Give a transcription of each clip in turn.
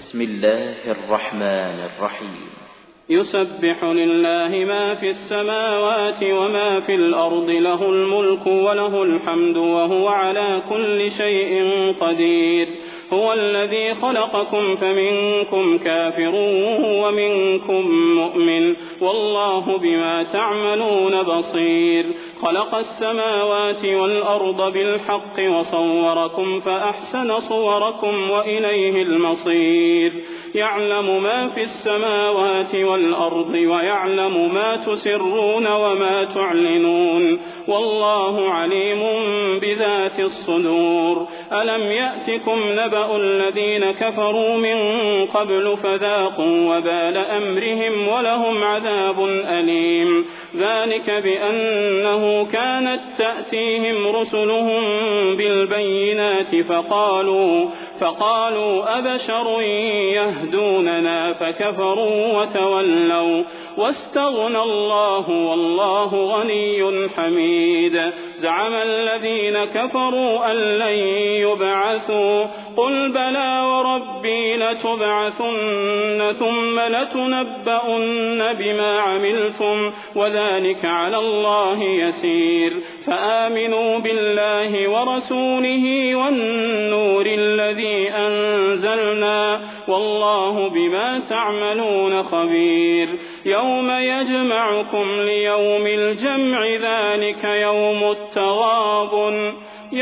بسم الله الرحمن الرحيم يسبح لله ما في السماوات وما في الأرض له الملك وله الحمد وهو على كل شيء قدير هو الذي خلقكم فمنكم كافر ومنكم مؤمن والله بما تعملون بصير خلق السماوات والأرض بالحق وصوركم فأحسن صوركم وإليه المصير يعلم ما في السماوات والأرض ويعلم ما تسرون وما تعلنون والله عليم بذات الصدور ألم يأتكم نبأ الذين كفروا من قبل فذاقوا وبال أمرهم ولهم عذاب أليم ذلك بأنه كانت تأتيهم رسلهم بالبينات فقالوا أبشر يهدوننا فكفروا وتولوا واستغنى الله والله غني حميد زعم الذين كفروا أن لن يبعثوا قل بلى وربي لتبعثن ثم لتنبؤن بما عملتم وذلك على الله يسير فآمنوا بالله ورسوله والنور الذي أنزلنا والله بما تعملون خبير يوم يجمعكم ليوم الجمع ذلك يوم التغابن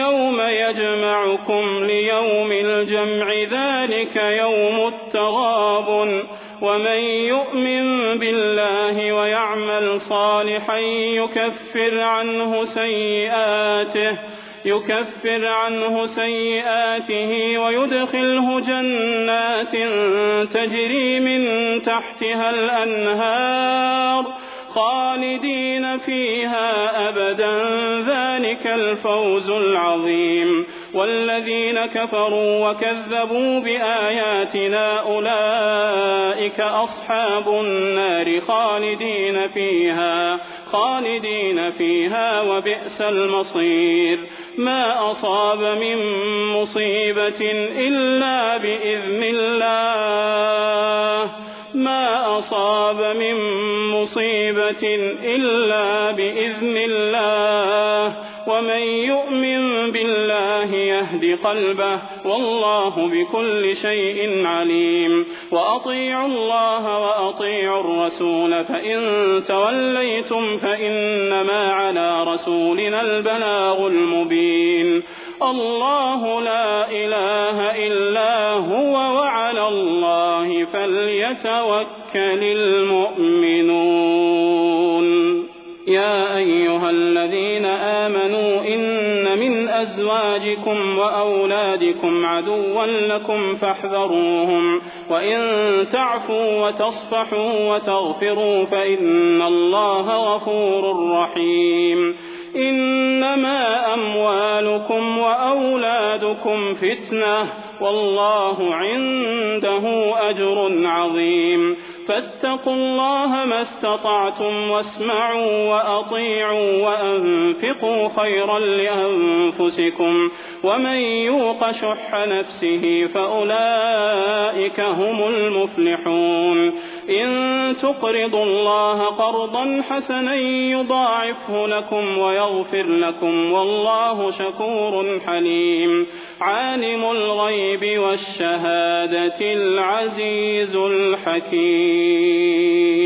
ومن يؤمن بالله ويعمل صالحا يكفر عنه سيئاته ويدخله جنات تجري من تحتها الأنهار خالدين فيها أبدا ذلك الفوز العظيم والذين كفروا وكذبوا بآياتنا أولئك أصحاب النار خالدين فيها وبئس المصير ما أصاب من مصيبة إلا بإذن الله ومن يؤمن بالله يهد قلبه والله بكل شيء عليم وأطيعوا الله وأطيعوا الرسول فإن توليتم فإنما على رسولنا البلاغ المبين الله لا إله إلا هو وعلى الله فليتوكل المؤمنون يا أيها الذين آمنوا إن من أزواجكم وأولادكم عدوا لكم فاحذروهم وإن تعفوا وتصفحوا وتغفروا فإن الله غفور رحيم إنما أموالكم وأولادكم فتنة والله عنده أجر عظيم فاتقوا الله ما استطعتم واسمعوا وأطيعوا وأنفقوا خيرا لأنفسكم ومن يوق شح نفسه فأولئك هم المفلحون إن تقرضوا الله قرضا حسنا يضاعفه لكم ويغفر لكم والله شكور حليم عالم الغيب والشهادة العزيز الحكيم